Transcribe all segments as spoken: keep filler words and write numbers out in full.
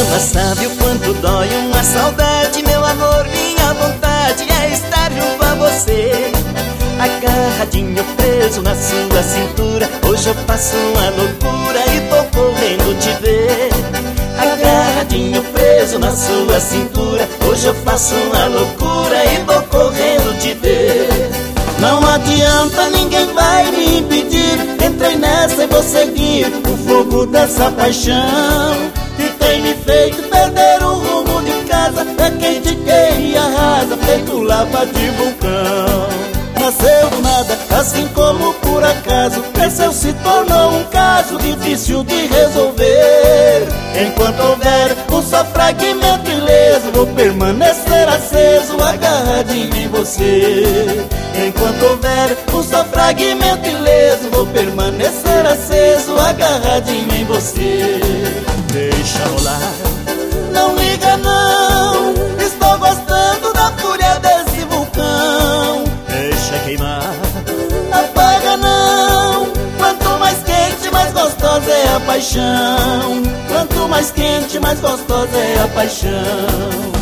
ama sabe o quanto dói uma saudade, meu amor, minha vontade é estar junto a você. Agarradinho preso na sua cintura, hoje eu passo uma loucura e tô correndo te ver. Agarradinho preso na sua cintura, hoje eu faço uma loucura e tô correndo te ver. Não adianta, ninguém vai me impedir, entrei nessa e vou seguir o fogo dessa paixão que tem me feito perder o rumo de casa. É quem te queria arrasa, feito lava de vulcão. Nasceu do nada, assim como por acaso, cresceu, se tornou um caso difícil de resolver. Enquanto houver um só fragmento ileso, vou permanecer aceso, agarradinho em você. Enquanto houver um só fragmento ileso, vou permanecer aceso, agarradinho em você. Deixa rolar, não liga não, estou gostando da fúria desse vulcão. Deixa queimar, apaga não, quanto mais quente, mais gostosa é a paixão. Quanto mais quente, mais gostosa é a paixão.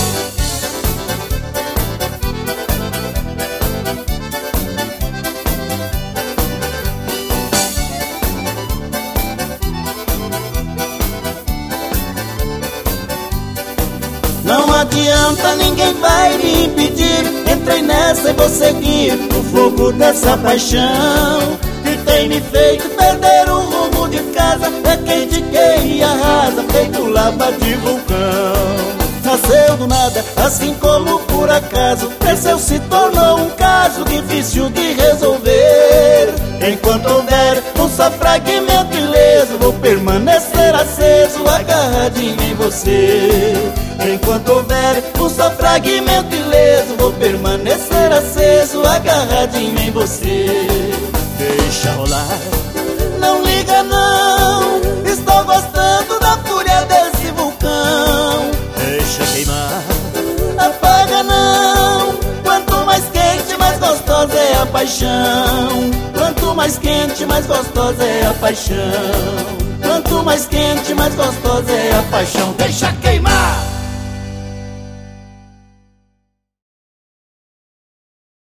Não adianta, ninguém vai me impedir, entrei nessa e vou seguir o fogo dessa paixão que tem me feito perder o rumo de casa. É quem te queria arrasa, feito lava de vulcão. Nasceu do nada, assim como por acaso, cresceu, se tornou um caso difícil de resolver. Enquanto houver um só fragmento ileso, vou permanecer aceso, agarradinho em você. Enquanto houver um só fragmento ileso, vou permanecer aceso, agarradinho em você. Deixa rolar, não liga não, estou gostando da fúria desse vulcão. Deixa queimar, apaga não, quanto mais quente, mais gostosa é a paixão. Quanto mais quente, mais gostosa é a paixão. Quanto mais quente, mais gostosa é a paixão. Deixa queimar.